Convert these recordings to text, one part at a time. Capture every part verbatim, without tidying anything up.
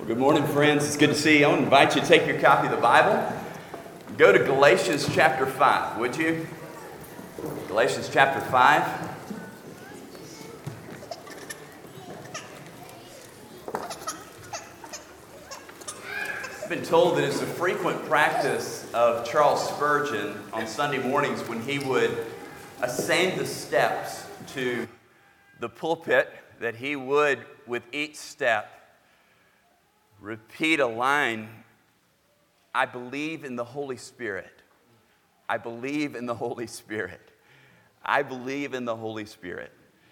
Good morning, friends. It's good to see you. I want to invite you to take your copy of the Bible. Go to Galatians chapter five, would you? Galatians chapter five. I've been told that it's a frequent practice of Charles Spurgeon on Sunday mornings when he would ascend the steps to the pulpit that he would, with each step, repeat a line, I believe in the Holy Spirit. I believe in the Holy Spirit. I believe in the Holy Spirit.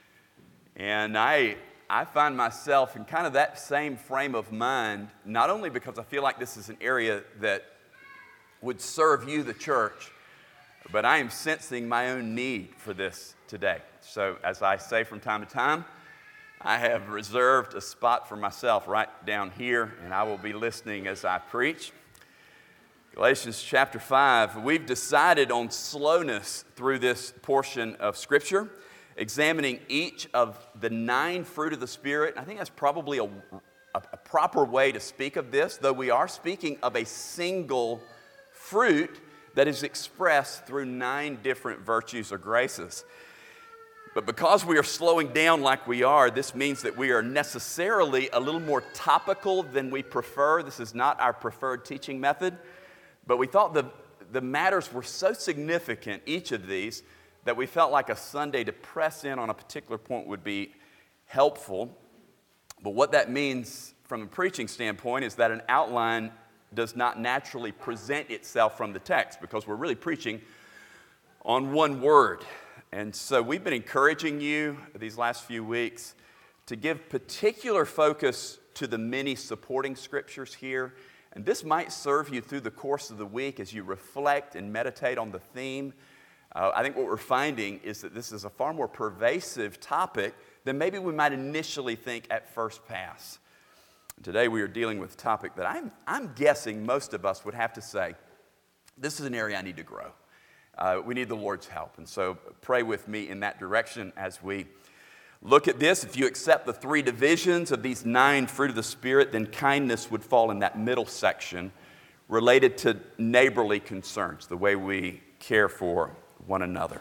And I, I find myself in kind of that same frame of mind, not only because I feel like this is an area that would serve you, the church, but I am sensing my own need for this today. So as I say from time to time, I have reserved a spot for myself right down here, and I will be listening as I preach. Galatians chapter five, we've decided on slowness through this portion of Scripture, examining each of the nine fruit of the Spirit. I think that's probably a, a, a proper way to speak of this, though we are speaking of a single fruit that is expressed through nine different virtues or graces. But because we are slowing down like we are, this means that we are necessarily a little more topical than we prefer. This is not our preferred teaching method. But we thought the, the matters were so significant, each of these, that we felt like a Sunday to press in on a particular point would be helpful. But what that means from a preaching standpoint is that an outline does not naturally present itself from the text, because we're really preaching on one word. And so we've been encouraging you these last few weeks to give particular focus to the many supporting scriptures here. And this might serve you through the course of the week as you reflect and meditate on the theme. Uh, I think what we're finding is that this is a far more pervasive topic than maybe we might initially think at first pass. Today we are dealing with a topic that I'm, I'm guessing most of us would have to say, this is an area I need to grow. Uh, we need the Lord's help. And so pray with me in that direction as we look at this. If you accept the three divisions of these nine fruit of the Spirit, then kindness would fall in that middle section related to neighborly concerns, the way we care for one another.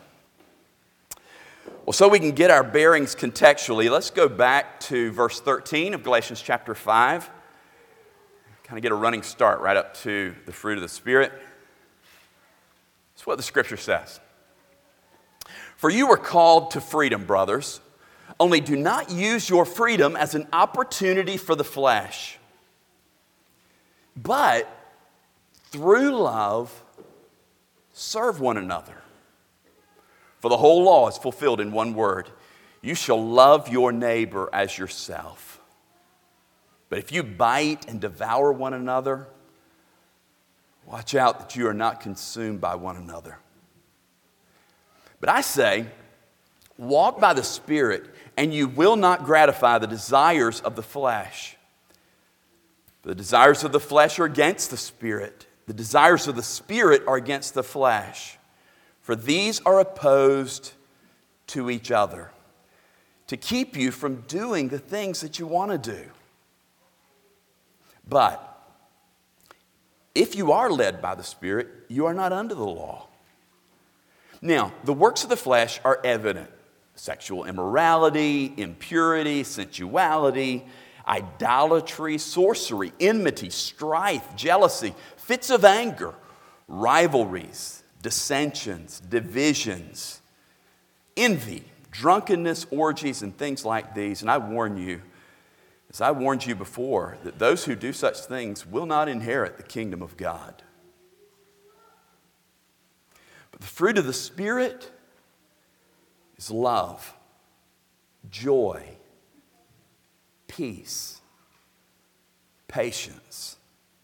Well, so we can get our bearings contextually, let's go back to verse thirteen of Galatians chapter five. Kind of get a running start right up to the fruit of the Spirit. That's what the Scripture says. For you were called to freedom, brothers. Only do not use your freedom as an opportunity for the flesh, but through love, serve one another. For the whole law is fulfilled in one word: you shall love your neighbor as yourself. But if you bite and devour one another, watch out that you are not consumed by one another. But I say, walk by the Spirit, and you will not gratify the desires of the flesh. The desires of the flesh are against the Spirit. The desires of the Spirit are against the flesh. For these are opposed to each other, to keep you from doing the things that you want to do. But if you are led by the Spirit, you are not under the law. Now, the works of the flesh are evident: sexual immorality, impurity, sensuality, idolatry, sorcery, enmity, strife, jealousy, fits of anger, rivalries, dissensions, divisions, envy, drunkenness, orgies, and things like these. And I warn you, as I warned you before, that those who do such things will not inherit the kingdom of God. But the fruit of the Spirit is love, joy, peace, patience,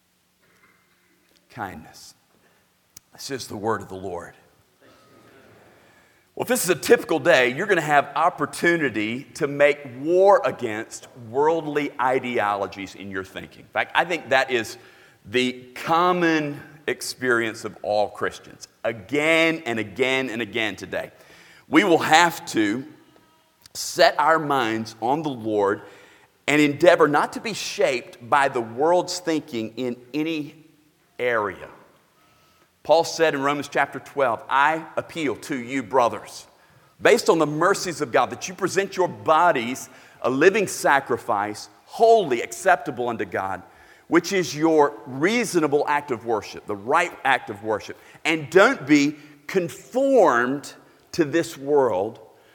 kindness. This is the word of the Lord. Well, if this is a typical day, you're going to have opportunity to make war against worldly ideologies in your thinking. In fact, I think that is the common experience of all Christians. Again and again and again today. We will have to set our minds on the Lord and endeavor not to be shaped by the world's thinking in any area. Paul said in Romans chapter twelve, I appeal to you, brothers, based on the mercies of God, that you present your bodies a living sacrifice, holy, acceptable unto God, which is your reasonable act of worship, the right act of worship. And don't be conformed to this world,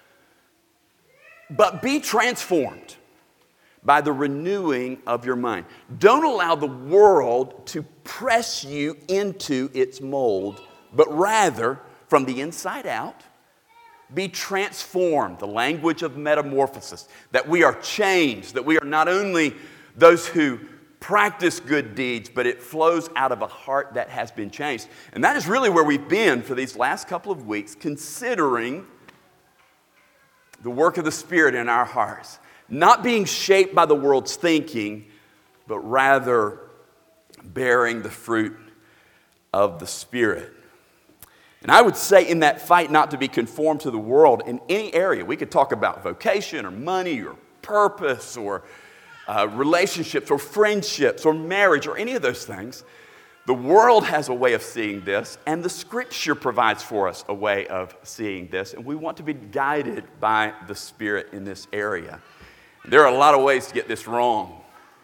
but be transformed by the renewing of your mind. Don't allow the world to press you into its mold, but rather, from the inside out, be transformed. The language of metamorphosis, that we are changed, that we are not only those who practice good deeds, but it flows out of a heart that has been changed. And that is really where we've been for these last couple of weeks, considering the work of the Spirit in our hearts. Not being shaped by the world's thinking, but rather bearing the fruit of the Spirit. And I would say in that fight not to be conformed to the world in any area. We could talk about vocation or money or purpose or uh, relationships or friendships or marriage or any of those things. The world has a way of seeing this, and the Scripture provides for us a way of seeing this. And we want to be guided by the Spirit in this area. There are a lot of ways to get this wrong.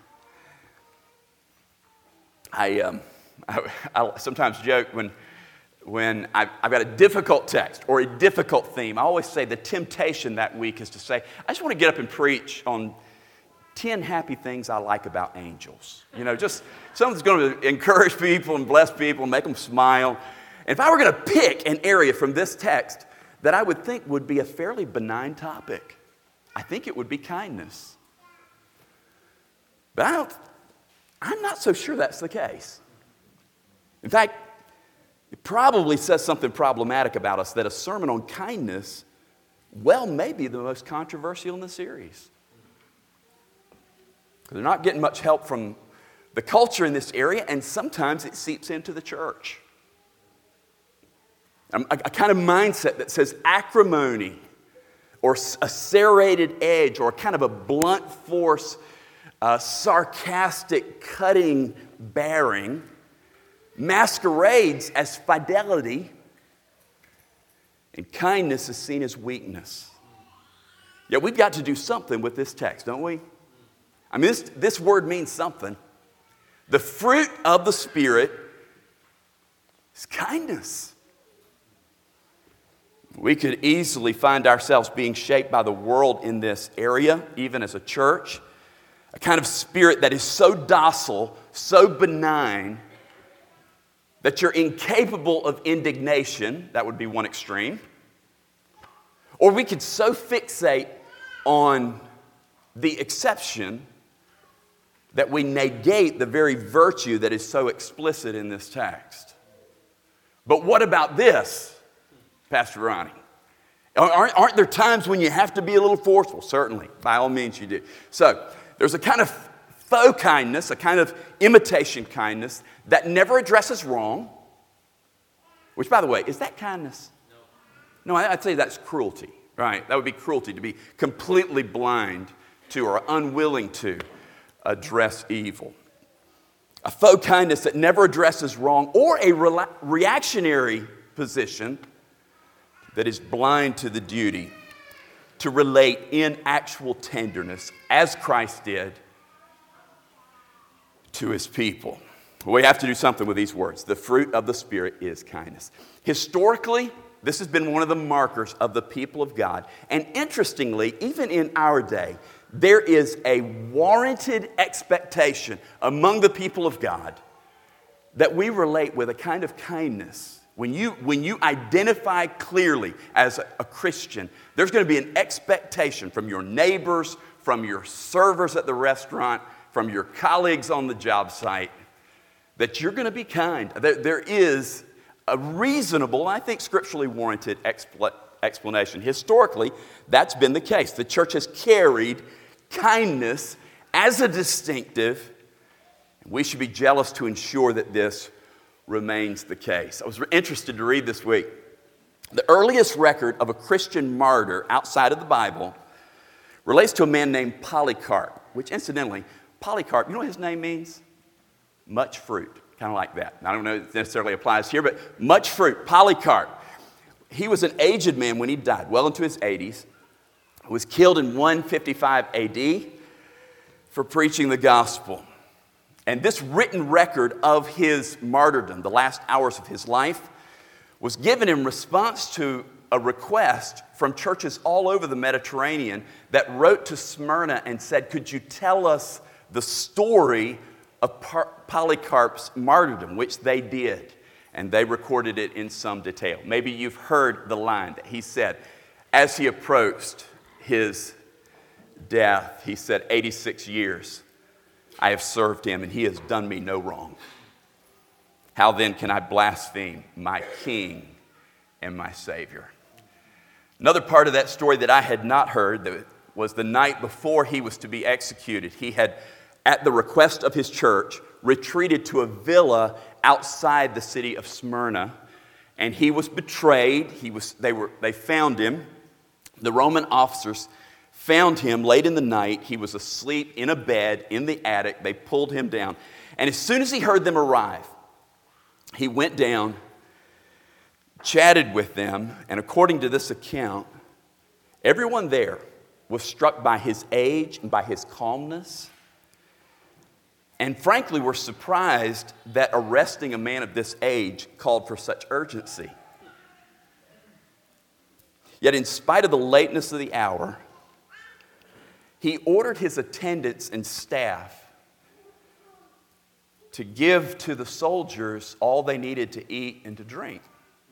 I, um, I, I sometimes joke when, when I've, I've got a difficult text or a difficult theme. I always say the temptation that week is to say, I just want to get up and preach on ten happy things I like about angels. You know, just something that's going to encourage people and bless people and make them smile. And if I were going to pick an area from this text that I would think would be a fairly benign topic, I think it would be kindness. But I don't, I'm not so sure that's the case. In fact, it probably says something problematic about us that a sermon on kindness, well, may be the most controversial in the series. Because they're not getting much help from the culture in this area, and sometimes it seeps into the church. A, a kind of mindset that says acrimony, or a serrated edge, or kind of a blunt force, uh, sarcastic, cutting bearing, masquerades as fidelity, and kindness is seen as weakness. Yet we've got to do something with this text, don't we? I mean, this, this word means something. The fruit of the Spirit is kindness. We could easily find ourselves being shaped by the world in this area, even as a church. A kind of spirit that is so docile, so benign, that you're incapable of indignation. That would be one extreme. Or we could so fixate on the exception that we negate the very virtue that is so explicit in this text. But what about this, Pastor Ronnie? Aren't, aren't there times when you have to be a little forceful? Certainly, by all means you do. So, there's a kind of faux kindness, a kind of imitation kindness that never addresses wrong. Which, by the way, is that kindness? No. No, I'd say that's cruelty, right? That would be cruelty, to be completely blind to or unwilling to address evil. A faux kindness that never addresses wrong, or a re- reactionary position that is blind to the duty to relate in actual tenderness, as Christ did, to his people. We have to do something with these words. The fruit of the Spirit is kindness. Historically, this has been one of the markers of the people of God. And interestingly, even in our day, there is a warranted expectation among the people of God that we relate with a kind of kindness. When you, when you identify clearly as a, a Christian, there's going to be an expectation from your neighbors, from your servers at the restaurant, from your colleagues on the job site, that you're going to be kind. There, there is a reasonable, I think scripturally warranted expl- explanation. Historically, that's been the case. The church has carried kindness as a distinctive. We should be jealous to ensure that this remains the case. I was interested to read this week. The earliest record of a Christian martyr outside of the Bible relates to a man named Polycarp. which incidentally, Polycarp, you know what his name means? Much fruit, kind of like that. I don't know if it necessarily applies here, but much fruit, Polycarp. He was an aged man when he died, well into his eighties. He was killed in one fifty-five A D for preaching the gospel. And this written record of his martyrdom, the last hours of his life, was given in response to a request from churches all over the Mediterranean that wrote to Smyrna and said, could you tell us the story of Polycarp's martyrdom, which they did. And they recorded it in some detail. Maybe you've heard the line that he said as he approached his death. He said, eighty-six years I have served him, and he has done me no wrong. How then can I blaspheme my King and my Savior? Another part of that story that I had not heard that was the night before he was to be executed. He had, at the request of his church, retreated to a villa outside the city of Smyrna, and he was betrayed. He was, they, were, they found him. The Roman officers found him late in the night. He was asleep in a bed in the attic. They pulled him down. And as soon as he heard them arrive, he went down, chatted with them, and according to this account, everyone there was struck by his age and by his calmness. And frankly, were surprised that arresting a man of this age called for such urgency. Yet in spite of the lateness of the hour, he ordered his attendants and staff to give to the soldiers all they needed to eat and to drink.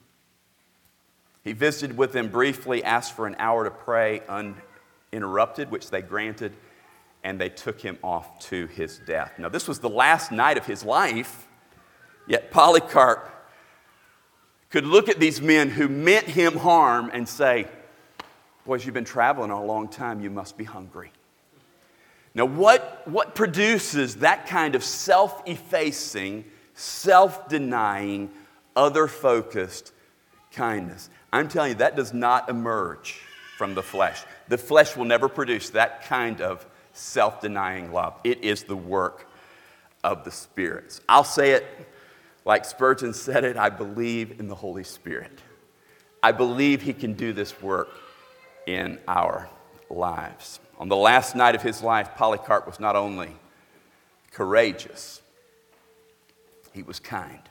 He visited with them briefly, asked for an hour to pray uninterrupted, which they granted, and they took him off to his death. Now, this was the last night of his life, yet Polycarp could look at these men who meant him harm and say, boys, you've been traveling a long time, you must be hungry. Now, what, what produces that kind of self-effacing, self-denying, other-focused kindness? I'm telling you, that does not emerge from the flesh. The flesh will never produce that kind of self-denying love. It is the work of the spirits. I'll say it like Spurgeon said it, I believe in the Holy Spirit. I believe he can do this work in our lives. On the last night of his life, Polycarp was not only courageous, he was kind.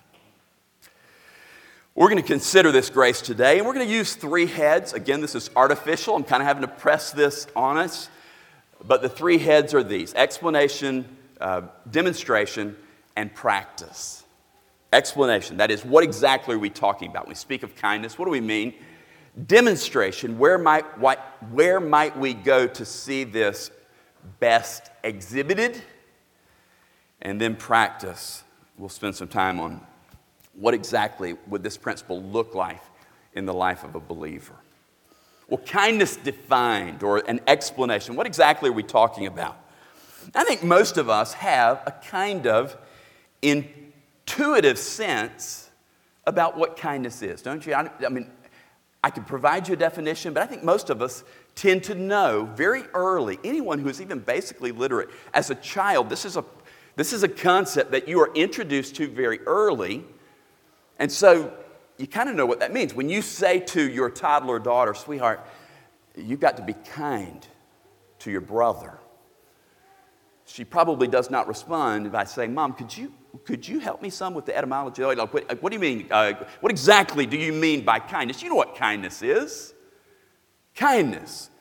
We're going to consider this grace today, and we're going to use three heads. Again, this is artificial. I'm kind of having to press this on us. But the three heads are these: explanation, uh, demonstration, and practice. Explanation, that is, what exactly are we talking about? When we speak of kindness, what do we mean? Demonstration, where might, what, where might we go to see this best exhibited? And then practice. We'll spend some time on what exactly would this principle look like in the life of a believer. Well, kindness defined, or an explanation, what exactly are we talking about? I think most of us have a kind of intuitive sense about what kindness is, don't you? I, I mean, I could provide you a definition, but I think most of us tend to know very early, anyone who is even basically literate, as a child, this is a, this is a concept that you are introduced to very early, and so you kind of know what that means. When you say to your toddler daughter, sweetheart, you've got to be kind to your brother, she probably does not respond by saying, Mom, could you could you help me some with the etymology? Like, what, what do you mean? Uh, what exactly do you mean by kindness? You know what kindness is. Kindness.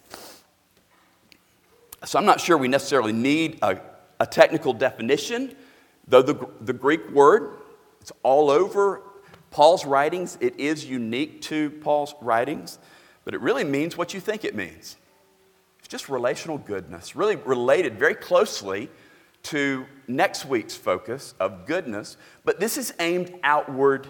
So I'm not sure we necessarily need a, a technical definition, though the, the Greek word, it's all over Paul's writings. It is unique to Paul's writings, but it really means what you think it means. It's just relational goodness, really related very closely to next week's focus of goodness, but this is aimed outward,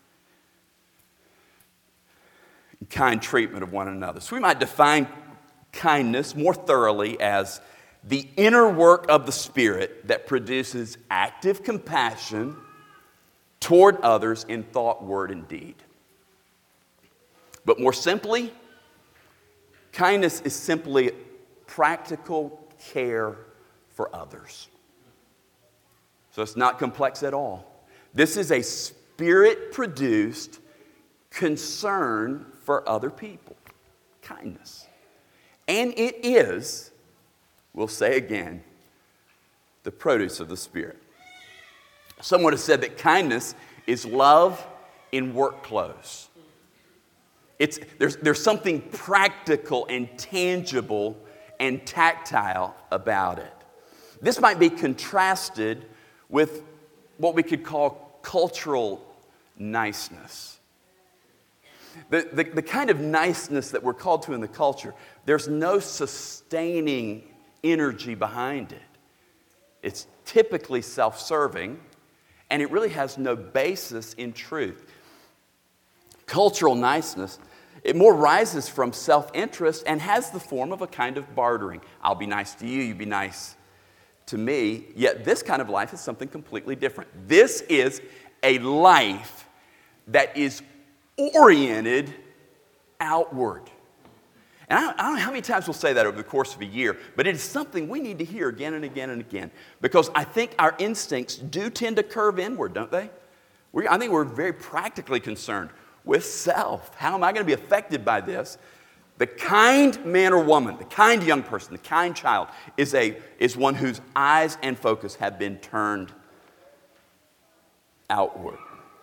kind treatment of one another. So we might define kindness more thoroughly as the inner work of the Spirit that produces active compassion toward others in thought, word, and deed. But more simply, kindness is simply practical care for others. So it's not complex at all. This is a Spirit-produced concern for other people. Kindness. And it is, we'll say again, the produce of the Spirit. Someone has said that kindness is love in work clothes. It's, there's, there's something practical and tangible and tactile about it. This might be contrasted with what we could call cultural niceness. The, the, the kind of niceness that we're called to in the culture, there's no sustaining energy behind it. It's typically self-serving, and it really has no basis in truth. Cultural niceness, it more rises from self-interest and has the form of a kind of bartering. I'll be nice to you, you be nice to me. Yet this kind of life is something completely different. This is a life that is oriented outward. And I don't, I don't know how many times we'll say that over the course of a year, but it is something we need to hear again and again and again, because I think our instincts do tend to curve inward, don't they? We, I think we're very practically concerned with self. How am I going to be affected by this? The kind man or woman, the kind young person, the kind child is, a, is one whose eyes and focus have been turned outward.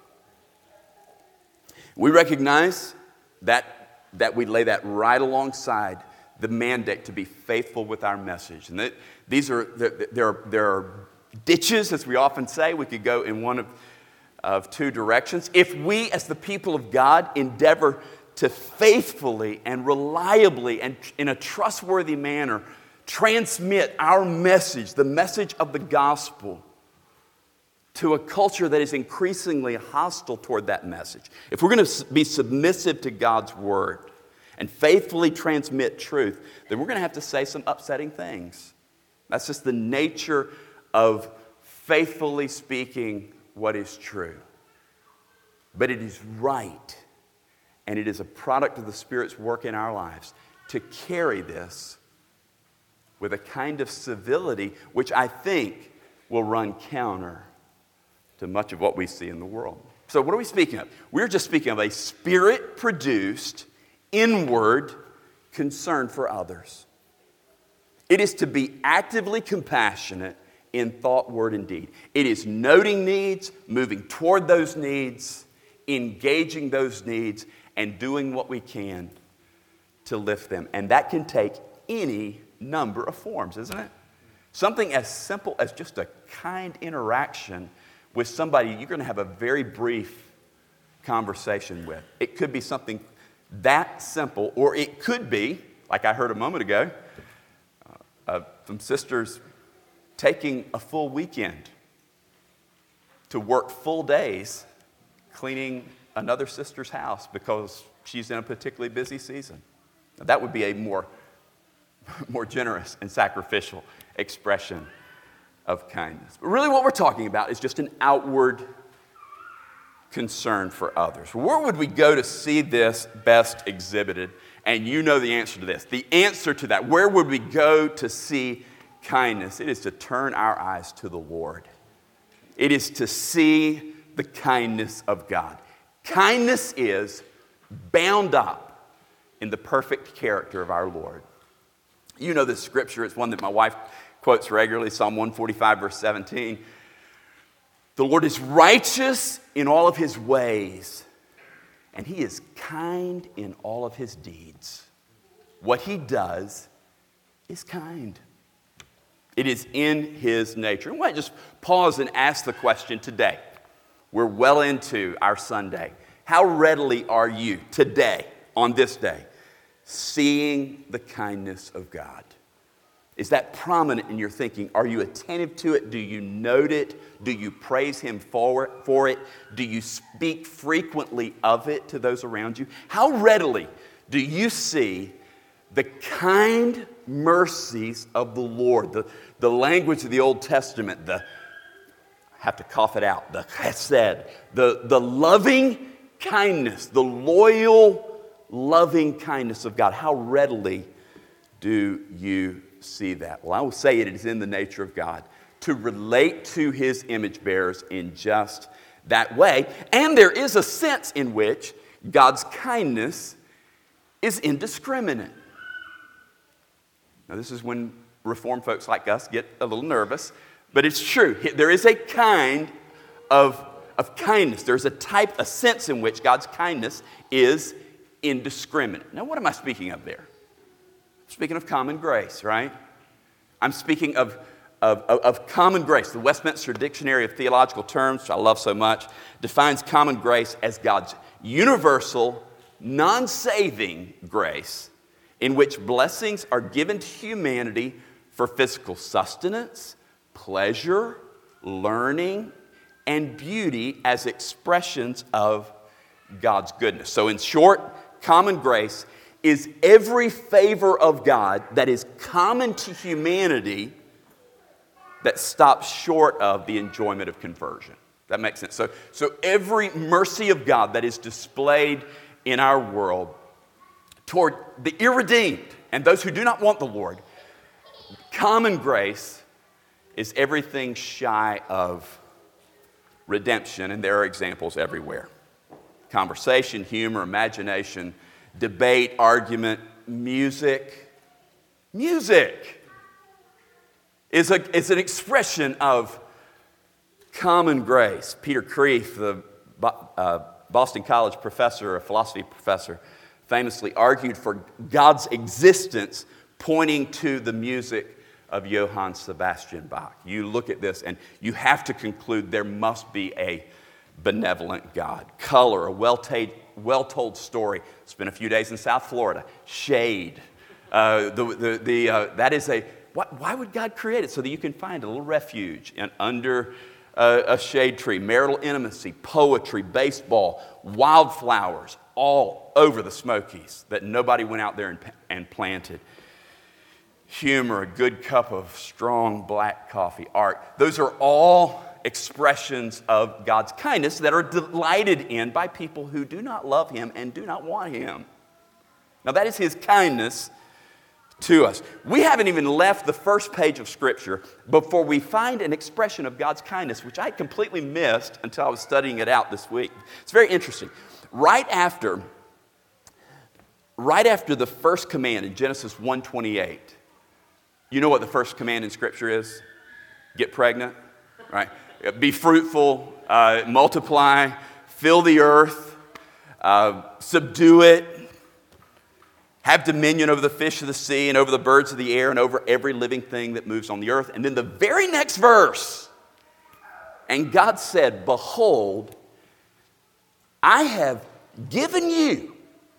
We recognize that, that we lay that right alongside the mandate to be faithful with our message. And that these are, there, there, are, there are ditches, as we often say. We could go in one of, of two directions. If we, as the people of God, endeavor to faithfully and reliably and in a trustworthy manner transmit our message, the message of the gospel, to a culture that is increasingly hostile toward that message. If we're going to be submissive to God's word and faithfully transmit truth, then we're going to have to say some upsetting things. That's just the nature of faithfully speaking what is true. But it is right, and it is a product of the Spirit's work in our lives to carry this with a kind of civility which I think will run counter to much of what we see in the world. So what are we speaking of? We're just speaking of a Spirit-produced, inward concern for others. It is to be actively compassionate in thought, word, and deed. It is noting needs, moving toward those needs, engaging those needs, and doing what we can to lift them. And that can take any number of forms, isn't it? Something as simple as just a kind interaction with somebody you're going to have a very brief conversation with. It could be something that simple, or it could be, like I heard a moment ago, uh, uh, some sisters taking a full weekend to work full days cleaning another sister's house because she's in a particularly busy season. Now, that would be a more, more generous and sacrificial expression of kindness. But really what we're talking about is just an outward concern for others. Where would we go to see this best exhibited? And you know the answer to this. The answer to that, where would we go to see kindness? It is to turn our eyes to the Lord. It is to see the kindness of God. Kindness is bound up in the perfect character of our Lord. You know this scripture. It's one that my wife quotes regularly, Psalm one forty-five, verse seventeen. The Lord is righteous in all of his ways, and he is kind in all of his deeds. What he does is kind. It is in his nature. And why just pause and ask the question today. We're well into our Sunday. How readily are you today, on this day, seeing the kindness of God? Is that prominent in your thinking? Are you attentive to it? Do you note it? Do you praise him for it? For it? Do you speak frequently of it to those around you? How readily do you see the kind mercies of the Lord? The, the language of the Old Testament, the, I have to cough it out, the chesed, the, the loving kindness, the loyal, loving kindness of God. How readily do you see that? Well, I will say it is in the nature of God to relate to his image bearers in just that way. And there is a sense in which God's kindness is indiscriminate. Now, this is when Reformed folks like us get a little nervous, but it's true. There is a kind of, of kindness. There's a type, a sense in which God's kindness is indiscriminate. Now, what am I speaking of there? I'm speaking of common grace, right? I'm speaking of, of, of, of common grace. The Westminster Dictionary of Theological Terms, which I love so much, defines common grace as God's universal, non-saving grace in which blessings are given to humanity for physical sustenance, pleasure, learning, and beauty as expressions of God's goodness. So in short, common grace is every favor of God that is common to humanity that stops short of the enjoyment of conversion. That makes sense. So, so every mercy of God that is displayed in our world toward the irredeemed and those who do not want the Lord, common grace is everything shy of redemption, and there are examples everywhere. Conversation, humor, imagination, debate, argument, music. Music is, a, is an expression of common grace. Peter Kreeft, the uh, Boston College professor, a philosophy professor, famously argued for God's existence pointing to the music of Johann Sebastian Bach. You look at this and you have to conclude there must be a benevolent God. Color, a well-told, well-told story. Spent a few days in South Florida. Shade. Uh, the, the, the, uh, that is a, why, why would God create it? So that you can find a little refuge and under uh, a shade tree. Marital intimacy, poetry, baseball, wildflowers, all over the Smokies that nobody went out there and, and planted. Humor, a good cup of strong black coffee, art. Those are all expressions of God's kindness that are delighted in by people who do not love him and do not want him. Now that is his kindness to us. We haven't even left the first page of Scripture before we find an expression of God's kindness, which I completely missed until I was studying it out this week. It's very interesting. Right after, right after the first command in Genesis one twenty-eight, you know what the first command in Scripture is? Get pregnant, right? Be fruitful, uh, multiply, fill the earth, uh, subdue it, have dominion over the fish of the sea and over the birds of the air and over every living thing that moves on the earth. And then the very next verse, and God said, behold, I have given you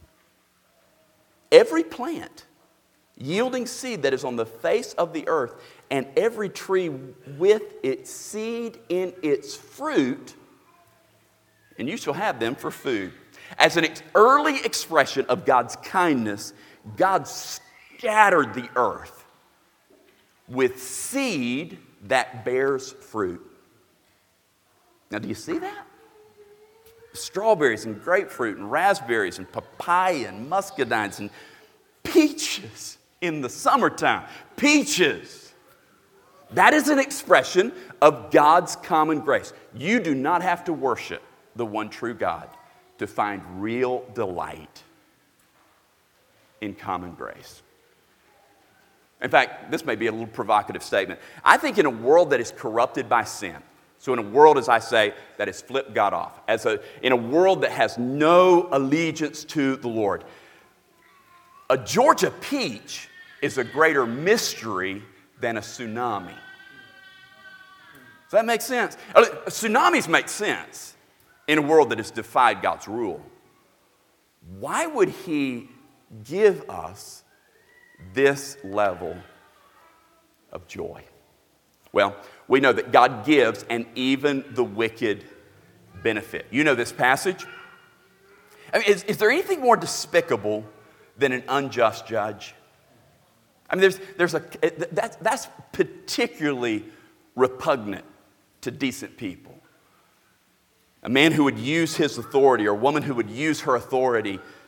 every plant yielding seed that is on the face of the earth, and every tree with its seed in its fruit, and you shall have them for food. As an early expression of God's kindness, God scattered the earth with seed that bears fruit. Now, do you see that? Strawberries and grapefruit and raspberries and papaya and muscadines and peaches in the summertime. Peaches. That is an expression of God's common grace. You do not have to worship the one true God to find real delight in common grace. In fact, this may be a little provocative statement. I think in a world that is corrupted by sin, so in a world, as I say, that has flipped God off, as a, in a world that has no allegiance to the Lord, a Georgia peach is a greater mystery than a tsunami. Does that make sense? Tsunamis make sense in a world that has defied God's rule. Why would he give us this level of joy? Well, we know that God gives and even the wicked benefit. You know this passage? I mean, is, is there anything more despicable than an unjust judge? I mean, there's, there's a, that's, that's particularly repugnant to decent people. A man who would use his authority or a woman who would use her authority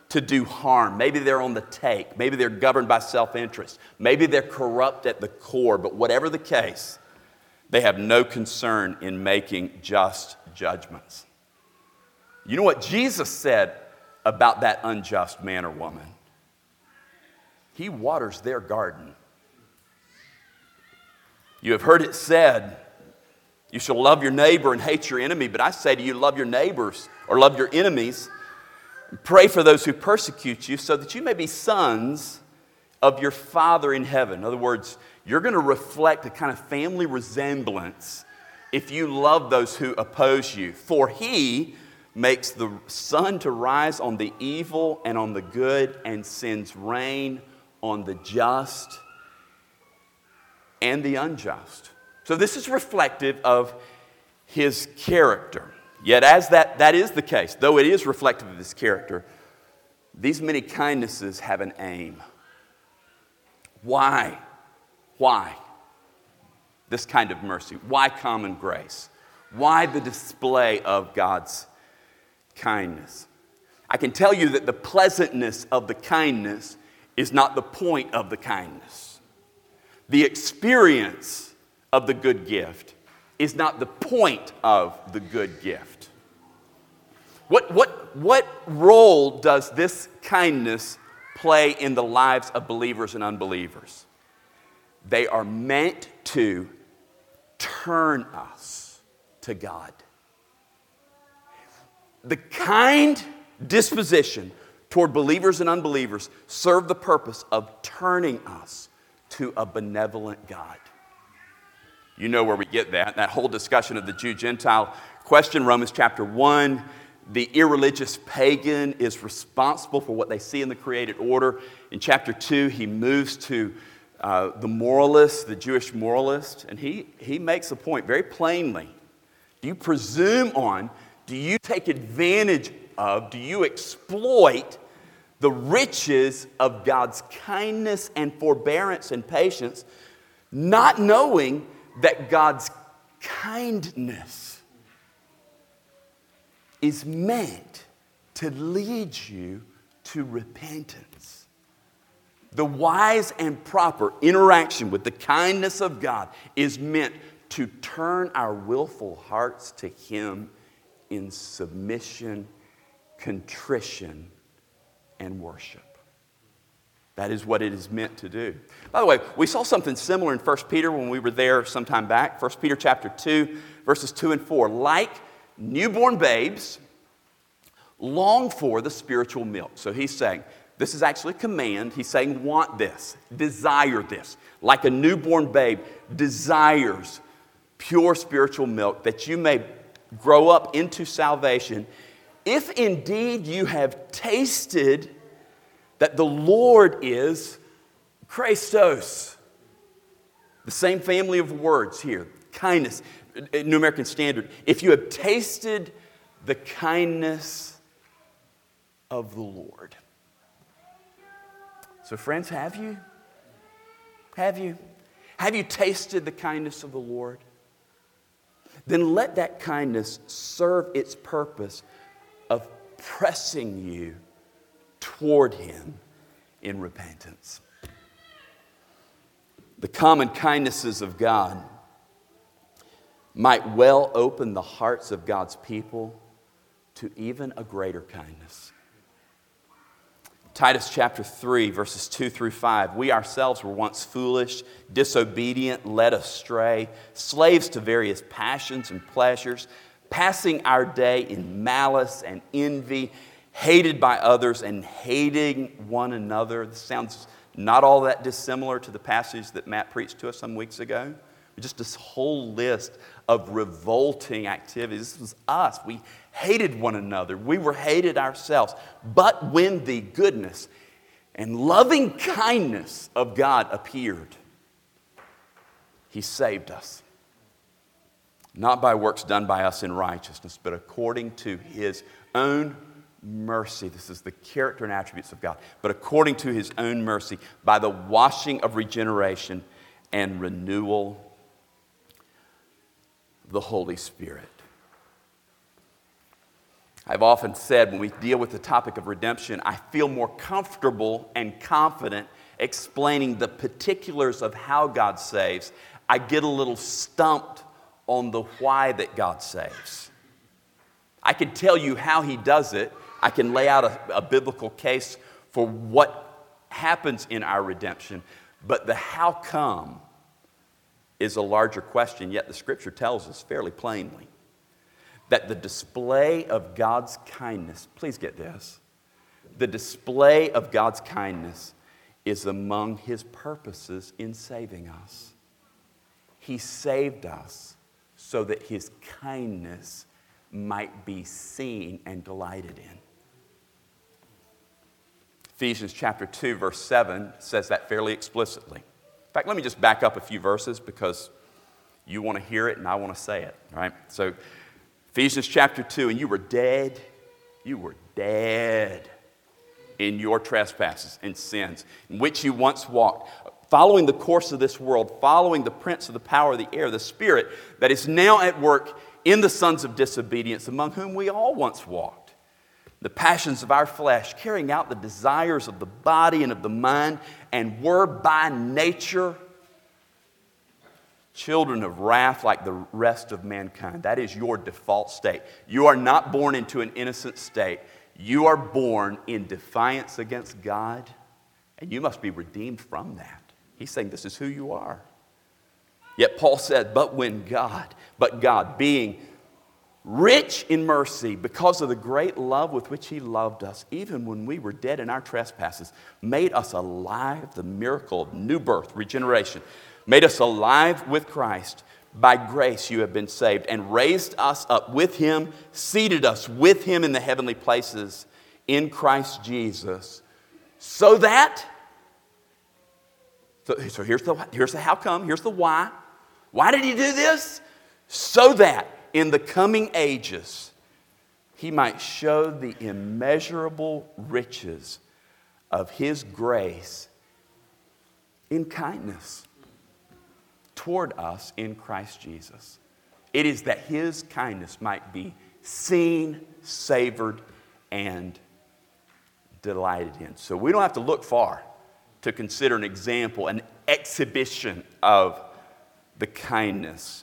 to do harm. Maybe they're on the take. Maybe they're governed by self-interest. Maybe they're corrupt at the core. But whatever the case, they have no concern in making just judgments. You know what Jesus said about that unjust man or woman? He waters their garden. You have heard it said, you shall love your neighbor and hate your enemy. But I say to you, love your neighbors or love your enemies. Pray for those who persecute you so that you may be sons of your Father in heaven. In other words, you're going to reflect a kind of family resemblance if you love those who oppose you. For he makes the sun to rise on the evil and on the good and sends rain on the just and the unjust. So this is reflective of his character. Yet as that, that is the case, though it is reflective of his character, these many kindnesses have an aim. Why? Why this kind of mercy? Why common grace? Why the display of God's kindness? I can tell you that the pleasantness of the kindness is not the point of the kindness. The experience of the good gift is not the point of the good gift. What, what, what role does this kindness play in the lives of believers and unbelievers? They are meant to turn us to God. The kind disposition toward believers and unbelievers serve the purpose of turning us to a benevolent God. You know where we get that. That whole discussion of the Jew-Gentile question, Romans chapter one. The irreligious pagan is responsible for what they see in the created order. In chapter two, he moves to uh, the moralist, the Jewish moralist, and he, he makes a point very plainly. Do you presume on, do you take advantage of, do you exploit the riches of God's kindness and forbearance and patience, not knowing that God's kindness is meant to lead you to repentance? The wise and proper interaction with the kindness of God is meant to turn our willful hearts to Him in submission, contrition, and worship. That is what it is meant to do. By the way, we saw something similar in First Peter when we were there some time back. First Peter chapter two, verses two and four. Like newborn babes, long for the spiritual milk. So he's saying, this is actually a command. He's saying, want this, desire this. Like a newborn babe desires pure spiritual milk, that you may grow up into salvation, if indeed you have tasted that the Lord is Christos. The same family of words here. Kindness, New American Standard. If you have tasted the kindness of the Lord. So friends, have you? Have you? Have you tasted the kindness of the Lord? Then let that kindness serve its purpose of pressing you toward Him in repentance. The common kindnesses of God might well open the hearts of God's people to even a greater kindness. Titus chapter three, verses two through five. We ourselves were once foolish, disobedient, led astray, slaves to various passions and pleasures, passing our day in malice and envy, hated by others and hating one another. This sounds not all that dissimilar to the passage that Matt preached to us some weeks ago. Just this whole list of revolting activities. This was us. We hated one another. We were hated ourselves. But when the goodness and loving kindness of God appeared, He saved us. Not by works done by us in righteousness, but according to His own mercy. This is the character and attributes of God. But according to His own mercy, by the washing of regeneration and renewal of the Holy Spirit. I've often said when we deal with the topic of redemption, I feel more comfortable and confident explaining the particulars of how God saves. I get a little stumped on the why that God saves. I can tell you how He does it. I can lay out a, a biblical case for what happens in our redemption. But the how come is a larger question, yet the Scripture tells us fairly plainly that the display of God's kindness, please get this, the display of God's kindness is among His purposes in saving us. He saved us so that His kindness might be seen and delighted in. Ephesians chapter two, verse seven says that fairly explicitly. In fact, let me just back up a few verses because you want to hear it and I want to say it, right? So, Ephesians chapter two, and you were dead, you were dead in your trespasses and sins, in which you once walked, following the course of this world, following the prince of the power of the air, the spirit that is now at work in the sons of disobedience, among whom we all once walked. The passions of our flesh, carrying out the desires of the body and of the mind, and were by nature children of wrath like the rest of mankind. That is your default state. You are not born into an innocent state. You are born in defiance against God, and you must be redeemed from that. He's saying this is who you are. Yet Paul said, but when God, but God, being rich in mercy because of the great love with which He loved us, even when we were dead in our trespasses, made us alive, the miracle of new birth, regeneration, made us alive with Christ. By grace you have been saved, and raised us up with Him, seated us with Him in the heavenly places in Christ Jesus, so that, so, so here's the, here's the how come, here's the why. Why did He do this? So that in the coming ages He might show the immeasurable riches of His grace in kindness toward us in Christ Jesus. It is that His kindness might be seen, savored, and delighted in. So we don't have to look far to consider an example, an exhibition of the kindness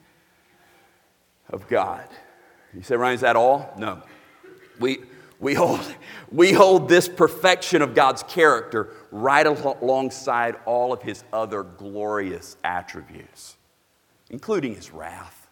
of God. You say, Ryan, is that all? No. We, we, hold, we hold this perfection of God's character right al- alongside all of His other glorious attributes, including His wrath.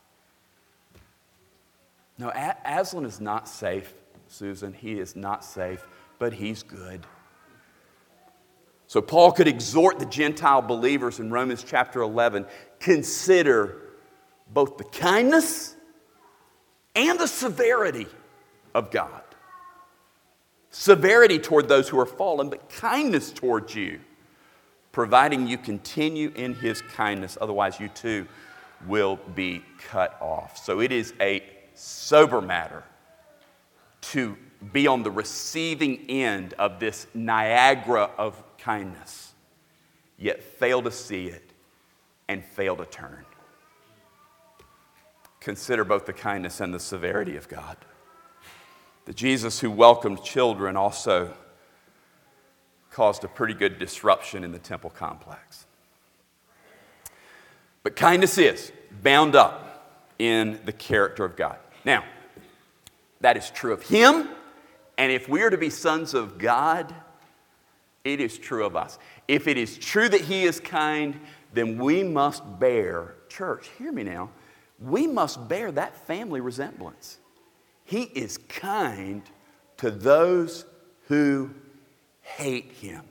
No, A- Aslan is not safe, Susan. He is not safe, but He's good. So Paul could exhort the Gentile believers in Romans chapter eleven, consider both the kindness and the severity of God. Severity toward those who are fallen, but kindness towards you, providing you continue in His kindness. Otherwise, you too will be cut off. So it is a sober matter to be on the receiving end of this Niagara of kindness, yet fail to see it and fail to turn. Consider both the kindness and the severity of God. The Jesus who welcomed children also caused a pretty good disruption in the temple complex. But kindness is bound up in the character of God. Now, that is true of Him, and if we are to be sons of God, it is true of us. If it is true that He is kind, then we must bear, church, hear me now, we must bear that family resemblance. He is kind to those who hate Him.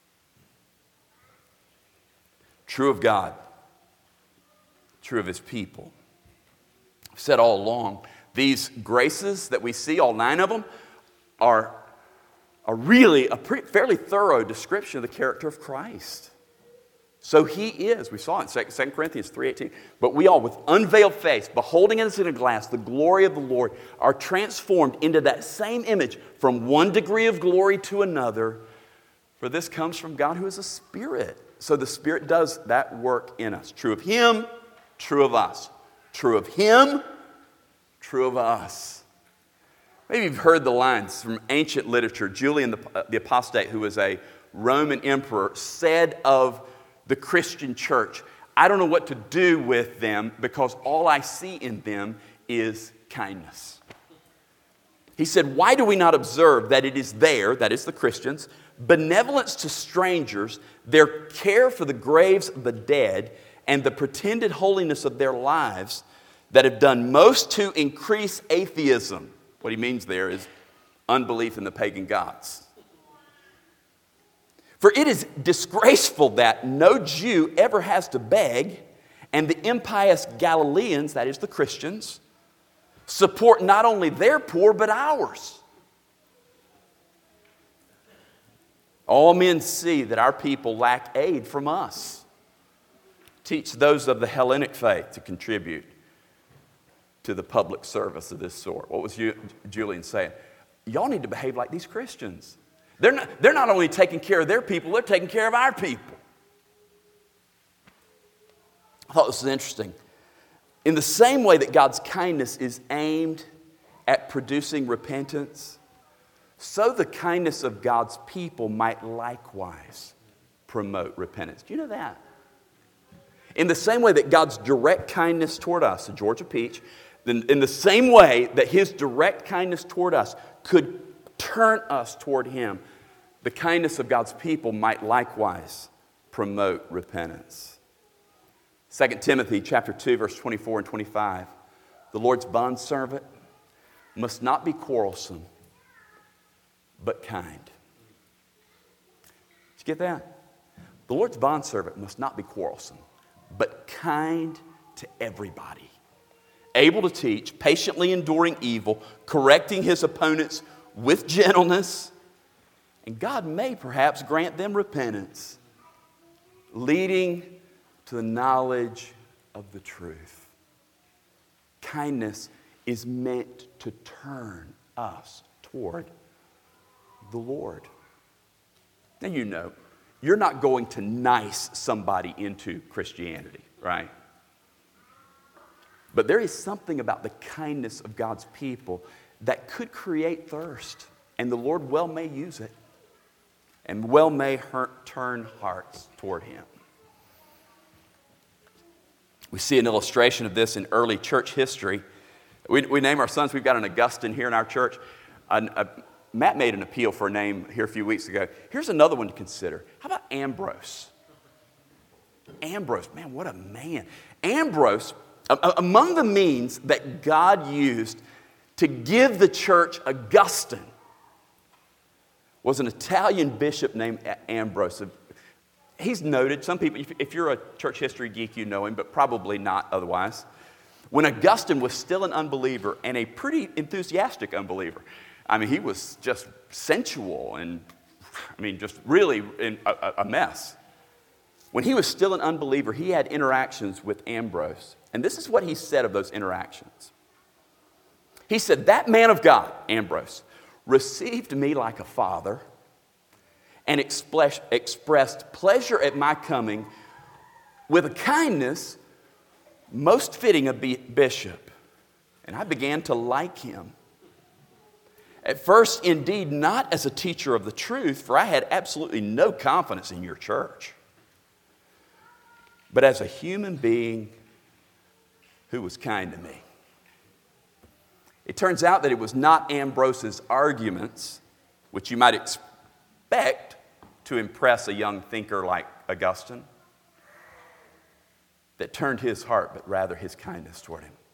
True of God, true of His people. I've said all along, these graces that we see, all nine of them, are, are really a pretty, fairly thorough description of the character of Christ. So He is, we saw it in Second Corinthians three eighteen, but we all with unveiled face, beholding as in a glass the glory of the Lord, are transformed into that same image from one degree of glory to another. For this comes from God who is a Spirit. So the Spirit does that work in us. True of Him, true of us. True of Him, true of us. Maybe you've heard the lines from ancient literature. Julian the, uh, the Apostate, who was a Roman emperor, said of the Christian church, I don't know what to do with them because all I see in them is kindness. He said, why do we not observe that it is there, that is the Christians, benevolence to strangers, their care for the graves of the dead, and the pretended holiness of their lives that have done most to increase atheism? What he means there is unbelief in the pagan gods. For it is disgraceful that no Jew ever has to beg, and the impious Galileans, that is the Christians, support not only their poor but ours. All men see that our people lack aid from us. Teach those of the Hellenic faith to contribute to the public service of this sort. What was Julian saying? Y'all need to behave like these Christians. They're not, they're not only taking care of their people, they're taking care of our people. I thought this was interesting. In the same way that God's kindness is aimed at producing repentance, so the kindness of God's people might likewise promote repentance. Do you know that? In the same way that God's direct kindness toward us, the Georgia Peach, then in the same way that His direct kindness toward us could turn us toward Him, the kindness of God's people might likewise promote repentance. Second Timothy chapter two, verse twenty-four and twenty-five. The Lord's bondservant must not be quarrelsome, but kind. Did you get that? The Lord's bondservant must not be quarrelsome, but kind to everybody. Able to teach, patiently enduring evil, correcting his opponents with gentleness, and God may perhaps grant them repentance, leading to the knowledge of the truth. Kindness is meant to turn us toward the Lord. Now you know, you're not going to nice somebody into Christianity, right? But there is something about the kindness of God's people that could create thirst, and the Lord well may use it, and well may hurt, turn hearts toward Him. We see an illustration of this in early church history. We, we name our sons, we've got an Augustine here in our church. An, a, Matt made an appeal for a name here a few weeks ago. Here's another one to consider. How about Ambrose? Ambrose, man, what a man. Ambrose, a, among the means that God used to give the church Augustine was an Italian bishop named Ambrose. He's noted. Some people, if you're a church history geek, you know him, but probably not otherwise. When Augustine was still an unbeliever and a pretty enthusiastic unbeliever, I mean, he was just sensual and, I mean, just really in a, a mess. When he was still an unbeliever, he had interactions with Ambrose. And this is what he said of those interactions. He said, that man of God, Ambrose, received me like a father and express, expressed pleasure at my coming with a kindness most fitting a bishop. And I began to like him. At first, indeed, not as a teacher of the truth, for I had absolutely no confidence in your church, but as a human being who was kind to me. It turns out that it was not Ambrose's arguments, which you might expect to impress a young thinker like Augustine, that turned his heart, but rather his kindness toward him.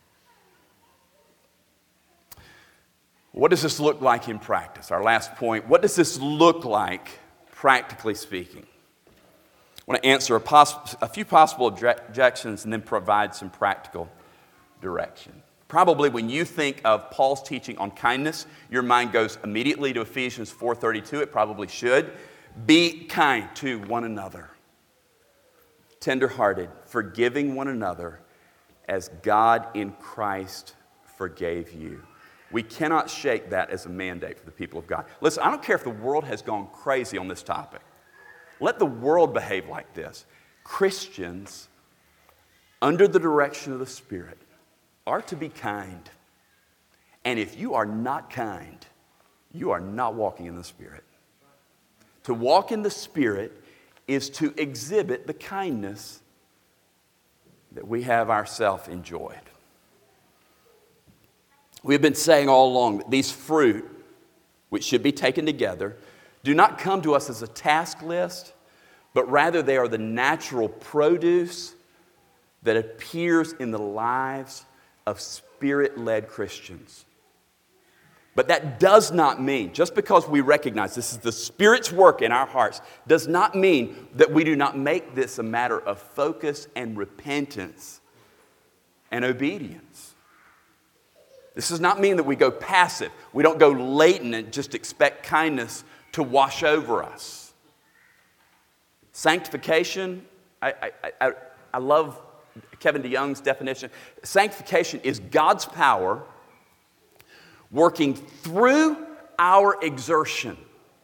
What does this look like in practice? Our last point, what does this look like, practically speaking? I want to answer a, poss- a few possible objections and then provide some practical direction. Probably when you think of Paul's teaching on kindness, your mind goes immediately to Ephesians four thirty-two. It probably should. Be kind to one another, tenderhearted, forgiving one another as God in Christ forgave you. We cannot shake that as a mandate for the people of God. Listen, I don't care if the world has gone crazy on this topic. Let the world behave like this. Christians, under the direction of the Spirit, are to be kind And if you are not kind, you are not walking in the Spirit. To walk in the Spirit is to exhibit the kindness that we have ourselves enjoyed. We've been saying all along that these fruit, which should be taken together, do not come to us as a task list, but rather they are the natural produce that appears in the lives of Spirit-led Christians. But that does not mean, just because we recognize this is the Spirit's work in our hearts, does not mean that we do not make this a matter of focus and repentance and obedience. This does not mean that we go passive. We don't go latent and just expect kindness to wash over us. Sanctification, I, I, I, I love Kevin DeYoung's definition. Sanctification is God's power working through our exertion,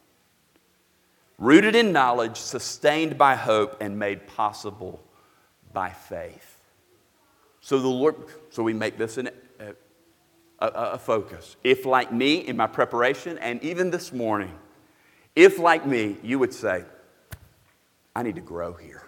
rooted in knowledge, sustained by hope, and made possible by faith. So the Lord, so we make this an A, a focus. If like me in my preparation and even this morning, if like me you would say, I need to grow here,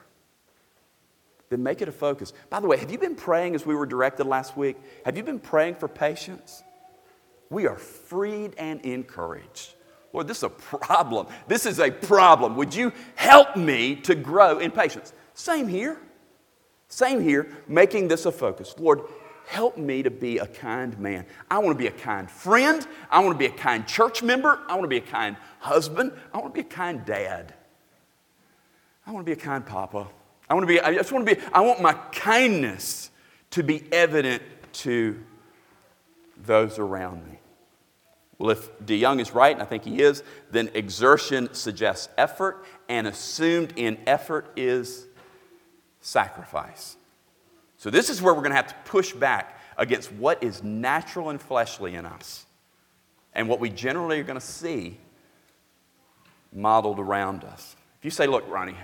then make it a focus. By the way, have you been praying as we were directed last week? Have you been praying for patience? We are freed and encouraged. Lord, this is a problem. This is a problem. Would you help me to grow in patience? Same here. Same here, making this a focus. Lord, help me to be a kind man. I want to be a kind friend. I want to be a kind church member. I want to be a kind husband. I want to be a kind dad. I want to be a kind papa. I want to be, I just want to be, I want my kindness to be evident to those around me. Well, if DeYoung is right, and I think he is, then exertion suggests effort, and assumed in effort is sacrifice. So this is where we're going to have to push back against what is natural and fleshly in us and what we generally are going to see modeled around us. If you say, look, Ronnie,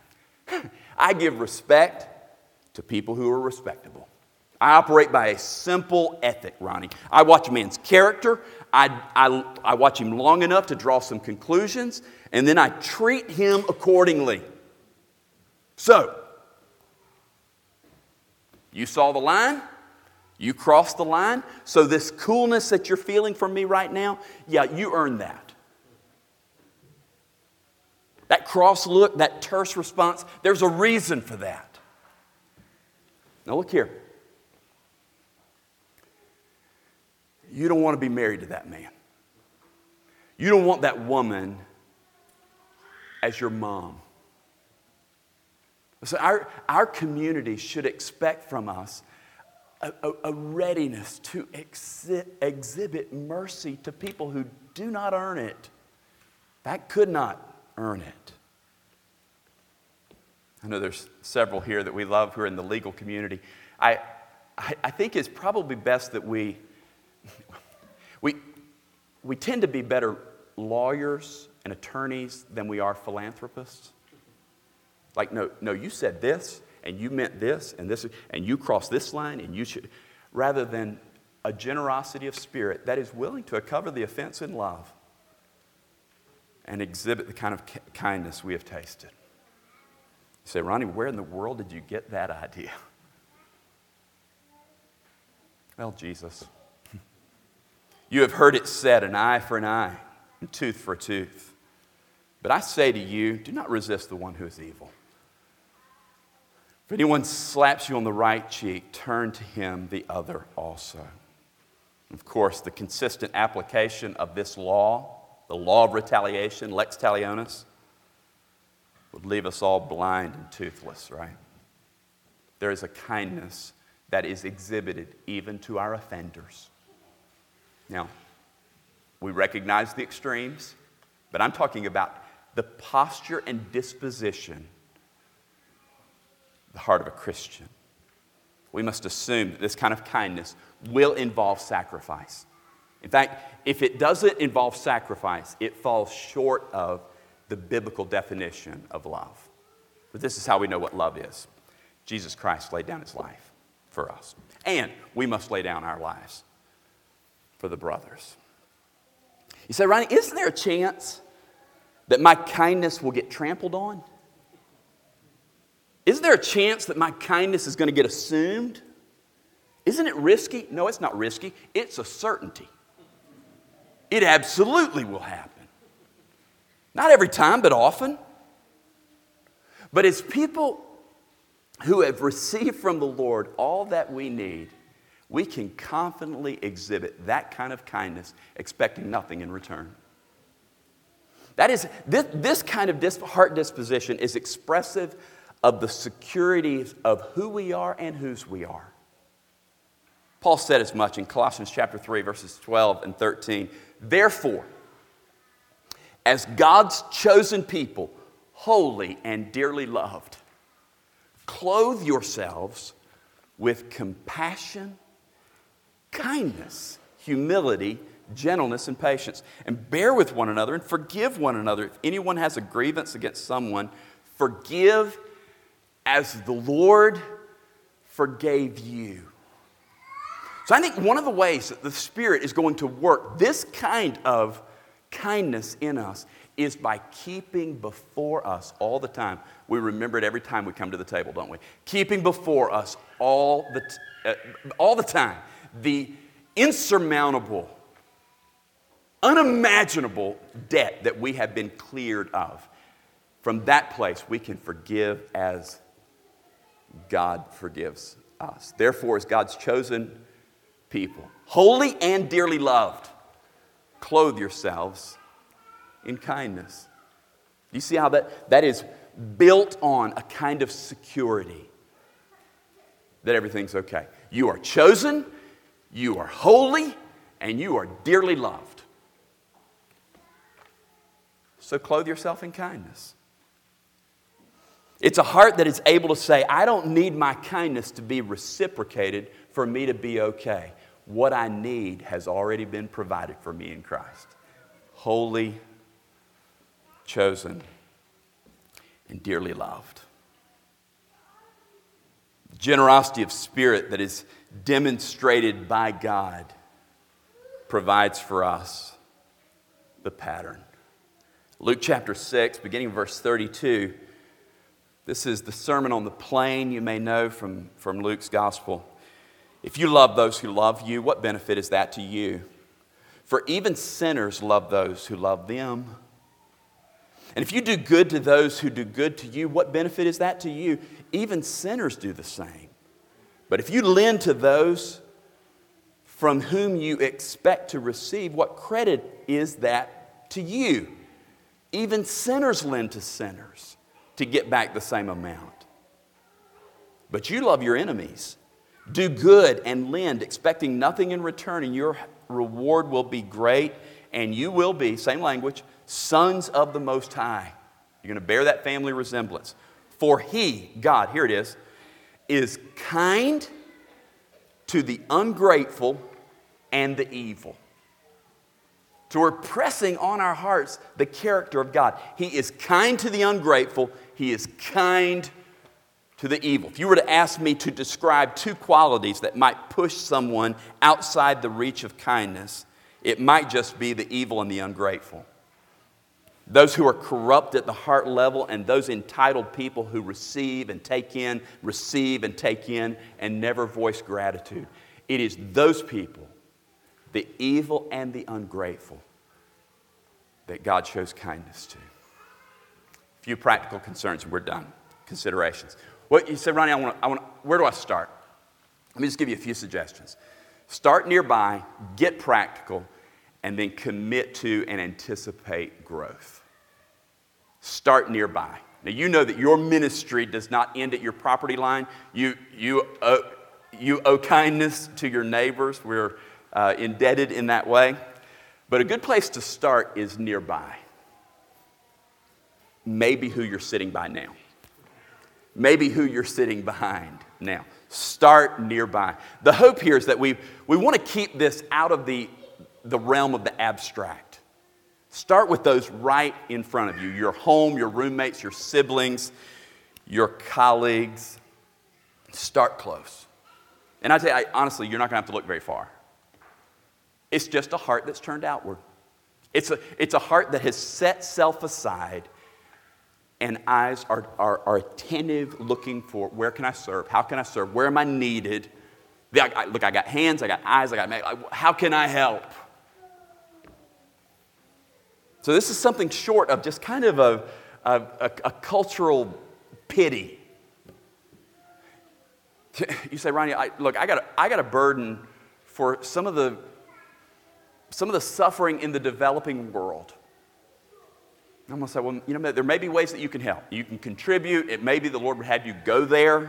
I give respect to people who are respectable. I operate by a simple ethic, Ronnie. I watch a man's character. I, I, I watch him long enough to draw some conclusions, and then I treat him accordingly. So, you saw the line. You crossed the line. So this coolness that you're feeling from me right now, yeah, you earned that. That cross look, that terse response, there's a reason for that. Now look here. You don't want to be married to that man. You don't want that woman as your mom. So our, our community should expect from us a, a, a readiness to exi- exhibit mercy to people who do not earn it. That could not earn it. I know there's several here that we love who are in the legal community. I, I, I think it's probably best that we, we, we tend to be better lawyers and attorneys than we are philanthropists. Like, no, no, you said this, and you meant this, and this, and you crossed this line, and you should, rather than a generosity of spirit that is willing to cover the offense in love and exhibit the kind of kindness we have tasted. You say, Ronnie, where in the world did you get that idea? Well, Jesus. You have heard it said, an eye for an eye, and tooth for a tooth. But I say to you, do not resist the one who is evil. If anyone slaps you on the right cheek, turn to him the other also. Of course, the consistent application of this law, the law of retaliation, lex talionis, would leave us all blind and toothless, right? There is a kindness that is exhibited even to our offenders. Now, we recognize the extremes, but I'm talking about the posture and disposition, the heart of a Christian. We must assume that this kind of kindness will involve sacrifice. In fact, if it doesn't involve sacrifice, it falls short of the biblical definition of love. But this is how we know what love is. Jesus Christ laid down his life for us. And we must lay down our lives for for the brothers. You say, Ronnie, isn't there a chance that my kindness will get trampled on? Isn't there a chance that my kindness is going to get assumed? Isn't it risky? No, it's not risky. It's a certainty. It absolutely will happen. Not every time, but often. But as people who have received from the Lord all that we need, we can confidently exhibit that kind of kindness, expecting nothing in return. That is, this, this kind of dis- heart disposition is expressive of the security of who we are and whose we are. Paul said as much in Colossians chapter three, verses twelve and thirteen. Therefore, as God's chosen people, holy and dearly loved, clothe yourselves with compassion, kindness, humility, gentleness, and patience. And bear with one another and forgive one another. If anyone has a grievance against someone, forgive as the Lord forgave you. So I think one of the ways that the Spirit is going to work this kind of kindness in us is by keeping before us all the time. We remember it every time we come to the table, don't we? Keeping before us all the, t- uh, all the time the insurmountable, unimaginable debt that we have been cleared of. From that place, we can forgive as God forgives us. Therefore, as God's chosen people, holy and dearly loved, clothe yourselves in kindness. Do you see how that, that is built on a kind of security that everything's okay? You are chosen, you are holy, and you are dearly loved. So clothe yourself in kindness. It's a heart that is able to say, I don't need my kindness to be reciprocated for me to be okay. What I need has already been provided for me in Christ. Holy, chosen, and dearly loved. Generosity of spirit that is demonstrated by God provides for us the pattern. Luke chapter six, beginning verse thirty-two. This is the Sermon on the Plain, you may know from, from Luke's gospel. If you love those who love you, what benefit is that to you? For even sinners love those who love them. And if you do good to those who do good to you, what benefit is that to you? Even sinners do the same. But if you lend to those from whom you expect to receive, what credit is that to you? Even sinners lend to sinners to get back the same amount. But you love your enemies. Do good and lend, expecting nothing in return, and your reward will be great, and you will be, same language, sons of the Most High. You're going to bear that family resemblance. For He, God, here it is, is kind to the ungrateful and the evil. So we're pressing on our hearts the character of God. He is kind to the ungrateful. He is kind to the evil. If you were to ask me to describe two qualities that might push someone outside the reach of kindness, it might just be the evil and the ungrateful. Those who are corrupt at the heart level and those entitled people who receive and take in, receive and take in, and never voice gratitude. It is those people, the evil and the ungrateful, that God shows kindness to. A few practical concerns and we're done. Considerations. What you say, Ronnie, I want, I want, where do I start? Let me just give you a few suggestions. Start nearby, get practical, and then commit to and anticipate growth. Start nearby. Now, you know that your ministry does not end at your property line. You, you, owe, you owe kindness to your neighbors. We're uh, indebted in that way. But a good place to start is nearby. Maybe who you're sitting by now. Maybe who you're sitting behind now. Start nearby. The hope here is that we, we want to keep this out of the, the realm of the abstract. Start with those right in front of you. Your home, your roommates, your siblings, your colleagues. Start close. And I tell you, I, honestly, you're not going to have to look very far. It's just a heart that's turned outward. It's a, it's a heart that has set self aside and eyes are, are, are attentive, looking for where can I serve? How can I serve? Where am I needed? I, I, look, I got hands, I got eyes, I got mouth. How can I help? So this is something short of just kind of a, a, a, a cultural pity. You say, Ronnie, I, look, I got, a, I got a burden for some of the some of the suffering in the developing world. I'm going to say, well, you know, there may be ways that you can help. You can contribute. It may be the Lord would have you go there.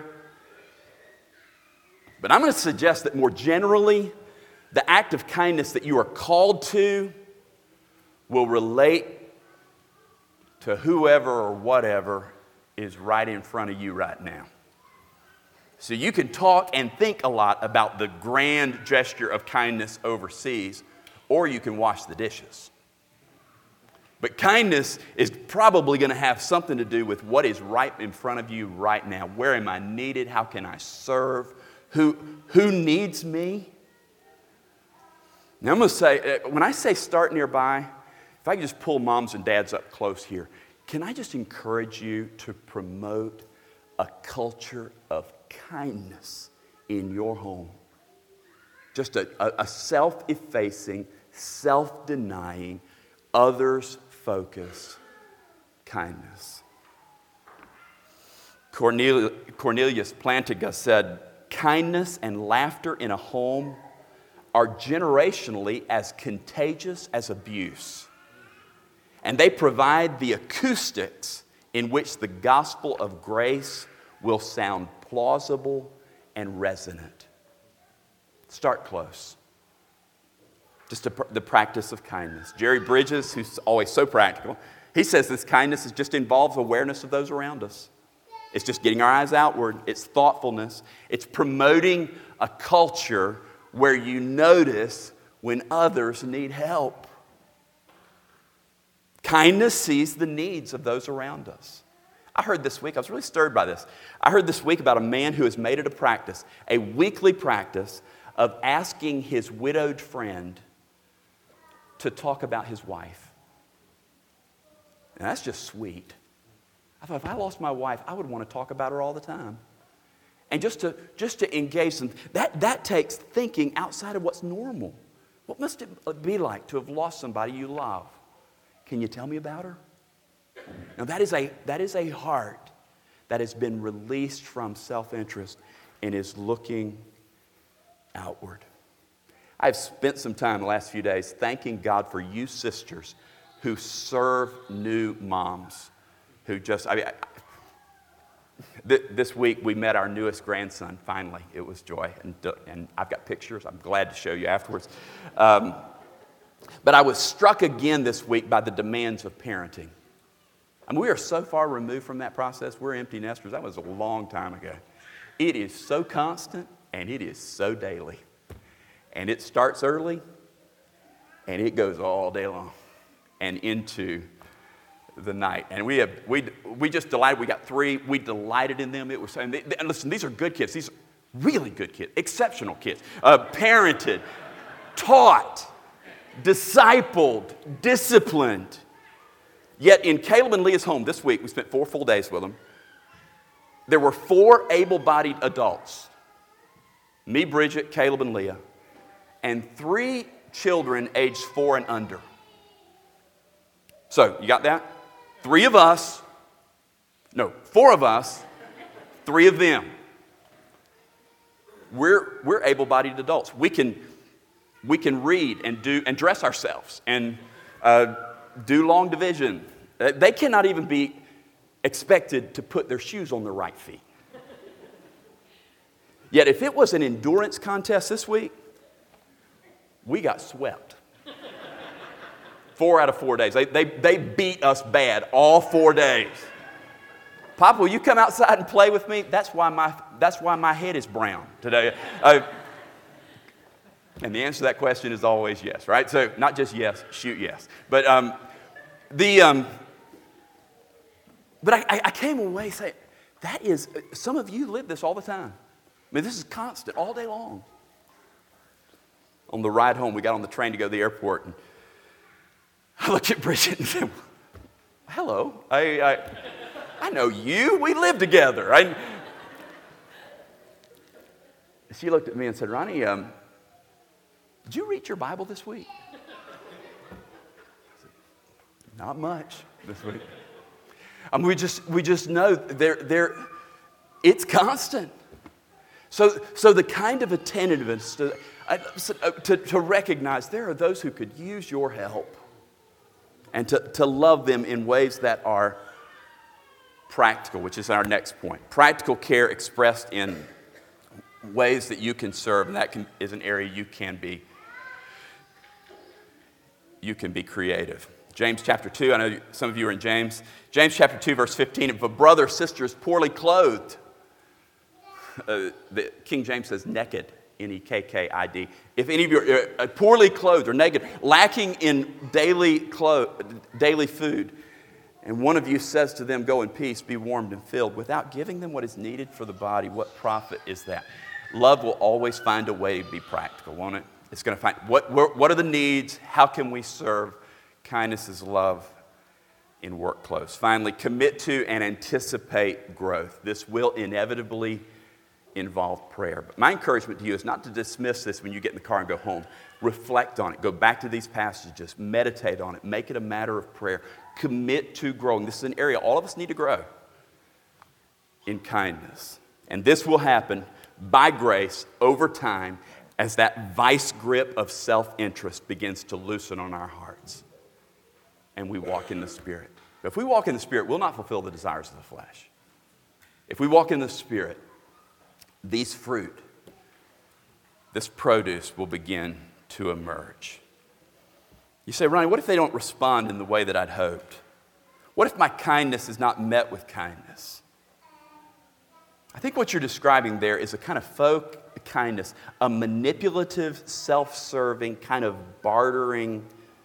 But I'm going to suggest that more generally, the act of kindness that you are called to will relate to whoever or whatever is right in front of you right now. So you can talk and think a lot about the grand gesture of kindness overseas, or you can wash the dishes. But kindness is probably going to have something to do with what is right in front of you right now. Where am I needed? How can I serve? Who, who needs me? Now I'm going to say, when I say start nearby, if I could just pull moms and dads up close here, can I just encourage you to promote a culture of kindness in your home? Just a, a, a self-effacing, self-denying, others-focused kindness. Cornelius, Cornelius Plantinga said, kindness and laughter in a home are generationally as contagious as abuse. And they provide the acoustics in which the gospel of grace will sound plausible and resonant. Start close. Just a, the practice of kindness. Jerry Bridges, who's always so practical, he says this kindness is just involves awareness of those around us. It's just getting our eyes outward. It's thoughtfulness. It's promoting a culture where you notice when others need help. Kindness sees the needs of those around us. I heard this week, I was really stirred by this. I heard this week about a man who has made it a practice, a weekly practice of asking his widowed friend to talk about his wife. And that's just sweet. I thought if I lost my wife, I would want to talk about her all the time. And just to, just to engage them, that, that takes thinking outside of what's normal. What must it be like to have lost somebody you love? Can you tell me about her? Now that is a, that is a heart that has been released from self-interest and is looking outward. I've spent some time the last few days thanking God for you sisters who serve new moms, who just, I mean, I, th- this week we met our newest grandson, finally. It was joy, and, and I've got pictures. I'm glad to show you afterwards. Um, but I was struck again this week by the demands of parenting. I mean, we are so far removed from that process. We're empty nesters. That was a long time ago. It is so constant, and it is so daily. And it starts early, and it goes all day long and into the night. And we have we we just delighted. We got three. We delighted in them. It was and, they, and listen, these are good kids. These are really good kids, exceptional kids, uh, parented, taught, discipled, disciplined. Yet in Caleb and Leah's home this week, we spent four full days with them. There were four able-bodied adults: me, Bridget, Caleb, and Leah, and three children aged four and under. So, you got that? Three of us, no, four of us, three of them. We're, we're able-bodied adults. We can, we can read and do and dress ourselves and uh, do long division. They cannot even be expected to put their shoes on their right feet. Yet if it was an endurance contest this week, we got swept. Four out of four days. They, they, they beat us bad all four days. Papa, will you come outside and play with me? That's why my, that's why my head is brown today. Uh, and the answer to that question is always yes, right? So not just yes, shoot yes. But um, the um, but I, I came away saying, that is, some of you live this all the time. I mean, this is constant all day long. On the ride home, we got on the train to go to the airport, and I looked at Bridget and said, hello, I, I, I know you. We live together. I, she looked at me and said, Ronnie, um, did you read your Bible this week? I said, not much this week. I mean, we just we just know they're, they're, it's constant. So, so the kind of attentiveness to, to, to recognize there are those who could use your help and to, to love them in ways that are practical, which is our next point. Practical care expressed in ways that you can serve, and that can, is an area you can be, you can be creative. James chapter two, I know some of you are in James. James chapter two, verse fifteen, if a brother or sister is poorly clothed, uh, the King James says naked, N E K K I D. If any of you are uh, poorly clothed or naked, lacking in daily, clo- daily food, and one of you says to them, go in peace, be warmed and filled, without giving them what is needed for the body, what profit is that? Love will always find a way to be practical, won't it? It's going to find, what, what are the needs? How can we serve? Kindness is love in work clothes. Finally, commit to and anticipate growth. This will inevitably involve prayer. But my encouragement to you is not to dismiss this when you get in the car and go home. Reflect on it. Go back to these passages. Meditate on it. Make it a matter of prayer. Commit to growing. This is an area all of us need to grow in kindness. And this will happen by grace over time as that vice grip of self-interest begins to loosen on our hearts. And we walk in the Spirit. But if we walk in the Spirit, we'll not fulfill the desires of the flesh. If we walk in the Spirit, these fruit, this produce will begin to emerge. You say, Ronnie, what if they don't respond in the way that I'd hoped? What if my kindness is not met with kindness? I think what you're describing there is a kind of faux kindness, a manipulative, self-serving, kind of bartering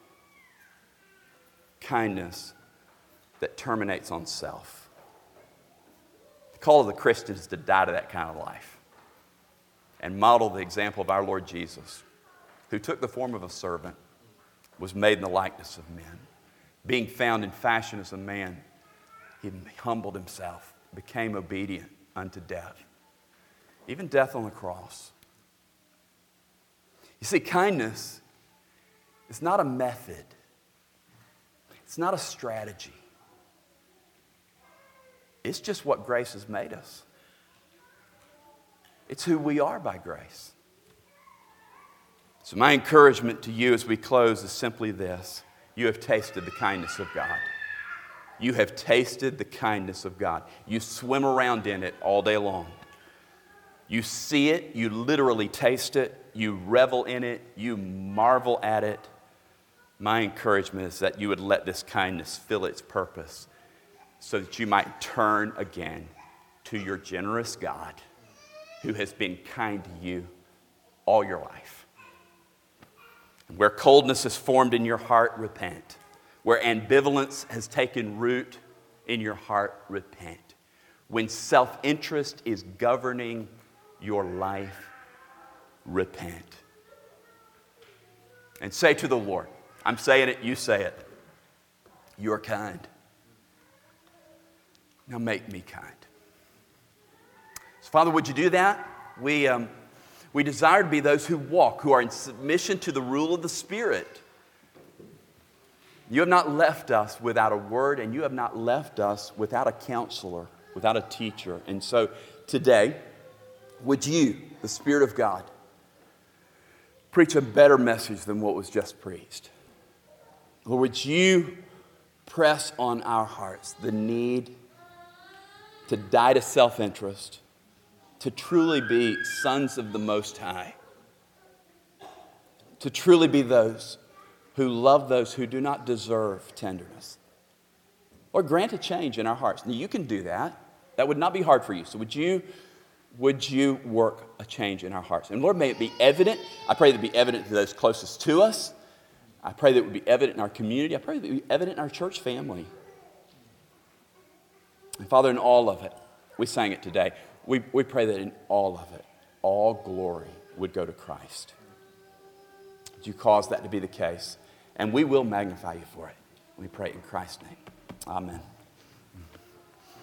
kindness that terminates on self. The call of the Christian is to die to that kind of life and model the example of our Lord Jesus, who took the form of a servant, was made in the likeness of men. Being found in fashion as a man, he humbled himself, became obedient unto death, even death on the cross. You see, kindness is not a method. It's not a strategy. It's just what grace has made us. It's who we are by grace. So my encouragement to you as we close is simply this. You have tasted the kindness of God. You have tasted the kindness of God. You swim around in it all day long. You see it, you literally taste it, you revel in it, you marvel at it. My encouragement is that you would let this kindness fill its purpose so that you might turn again to your generous God who has been kind to you all your life. Where coldness has formed in your heart, repent. Where ambivalence has taken root in your heart, repent. When self-interest is governing your life, repent. And say to the Lord, I'm saying it, you say it, you're kind. Now make me kind. So Father, would you do that? We, um, we desire to be those who walk, who are in submission to the rule of the Spirit. You have not left us without a word, and you have not left us without a counselor, without a teacher. And so today, would you, the Spirit of God, preach a better message than what was just preached? Lord, would you press on our hearts the need to die to self-interest, to truly be sons of the Most High, to truly be those who love those who do not deserve tenderness. Or grant a change in our hearts. Now, you can do that. That would not be hard for you. So would you, would you work a change in our hearts? And Lord, may it be evident. I pray that it be evident to those closest to us. I pray that it would be evident in our community. I pray that it would be evident in our church family. And Father, in all of it, we sang it today. We, we pray that in all of it, all glory would go to Christ. Would you cause that to be the case? And we will magnify you for it. We pray in Christ's name. Amen.